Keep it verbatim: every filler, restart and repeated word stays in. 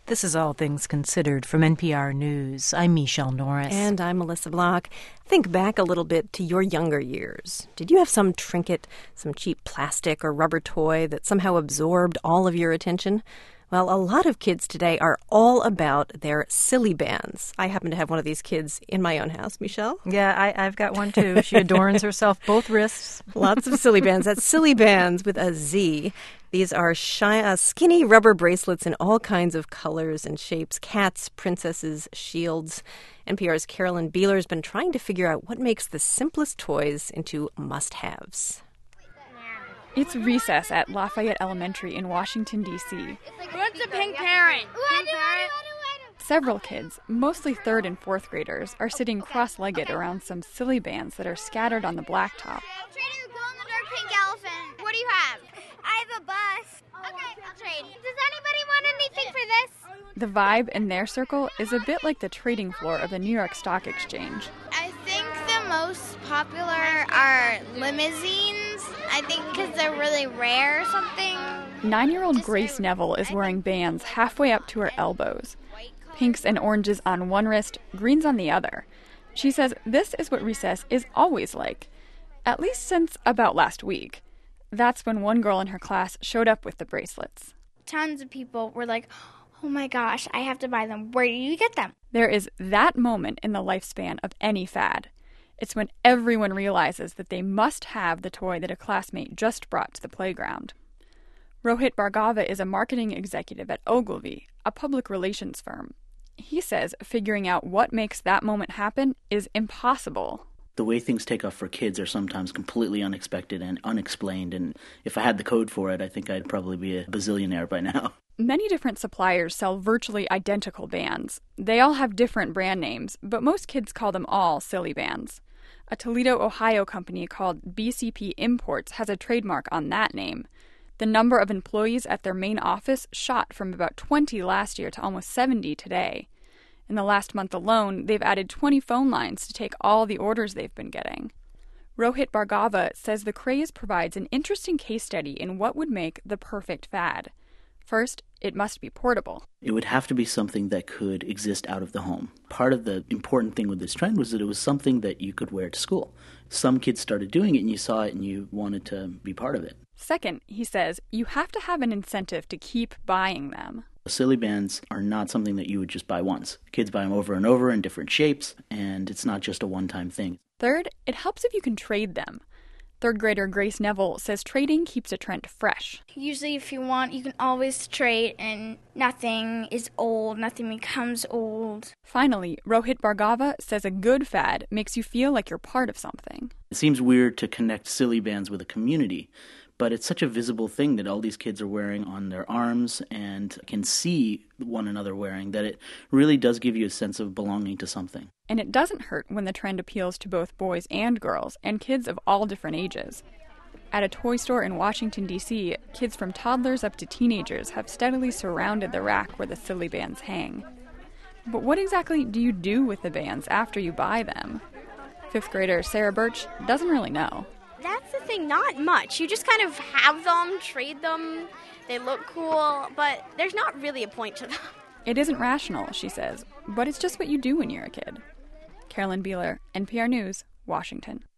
This is All Things Considered from N P R News. I'm Michelle Norris. And I'm Melissa Block. Think back a little bit to your younger years. Did you have some trinket, some cheap plastic or rubber toy that somehow absorbed all of your attention? Well, a lot of kids today are all about their silly bands. I happen to have one of these kids in my own house. Michelle? Yeah, I, I've got one too. She adorns herself both wrists. Lots of silly bands. That's silly bands with a Z. These are shy, uh, skinny rubber bracelets in all kinds of colors and shapes. Cats, princesses, shields. N P R's Carolyn Beeler has been trying to figure out what makes the simplest toys into must-haves. It's recess at Lafayette Elementary in Washington, D C What's a pink parrot? Pink parrot? Several kids, mostly third and fourth graders, are sitting cross-legged around some silly bands that are scattered on the blacktop. Trader, glow-in-the-dark pink elephant. What do you have? I have a bus. Okay, I'll trade. Does anybody want anything for this? The vibe in their circle is a bit like the trading floor of the New York Stock Exchange. I think the most popular are limousines. I think because they're really rare or something. Nine-year-old Grace Neville is wearing bands halfway up to her elbows. Pinks and oranges on one wrist, greens on the other. She says this is what recess is always like, at least since about last week. That's when one girl in her class showed up with the bracelets. Tons of people were like, oh my gosh, I have to buy them. Where do you get them? There is that moment in the lifespan of any fad. It's when everyone realizes that they must have the toy that a classmate just brought to the playground. Rohit Bhargava is a marketing executive at Ogilvy, a public relations firm. He says figuring out what makes that moment happen is impossible. The way things take off for kids are sometimes completely unexpected and unexplained, and if I had the code for it, I think I'd probably be a bazillionaire by now. Many different suppliers sell virtually identical bands. They all have different brand names, but most kids call them all silly bands. A Toledo, Ohio company called B C P Imports has a trademark on that name. The number of employees at their main office shot from about twenty last year to almost seventy today. In the last month alone, they've added twenty phone lines to take all the orders they've been getting. Rohit Bhargava says the craze provides an interesting case study in what would make the perfect fad. First, it must be portable. It would have to be something that could exist out of the home. Part of the important thing with this trend was that it was something that you could wear to school. Some kids started doing it and you saw it and you wanted to be part of it. Second, he says, you have to have an incentive to keep buying them. Silly bands are not something that you would just buy once. Kids buy them over and over in different shapes, and it's not just a one-time thing. Third, it helps if you can trade them. Third grader Grace Neville says trading keeps a trend fresh. Usually if you want, you can always trade and nothing is old, nothing becomes old. Finally, Rohit Bhargava says a good fad makes you feel like you're part of something. It seems weird to connect silly bands with a community, but it's such a visible thing that all these kids are wearing on their arms and can see one another wearing that it really does give you a sense of belonging to something. And it doesn't hurt when the trend appeals to both boys and girls and kids of all different ages. At a toy store in Washington, D C, kids from toddlers up to teenagers have steadily surrounded the rack where the silly bands hang. But what exactly do you do with the bands after you buy them? Fifth grader Sarah Birch doesn't really know. That's the thing, not much. You just kind of have them, trade them, they look cool, but there's not really a point to them. It isn't rational, she says, but it's just what you do when you're a kid. Carolyn Beeler, N P R News, Washington.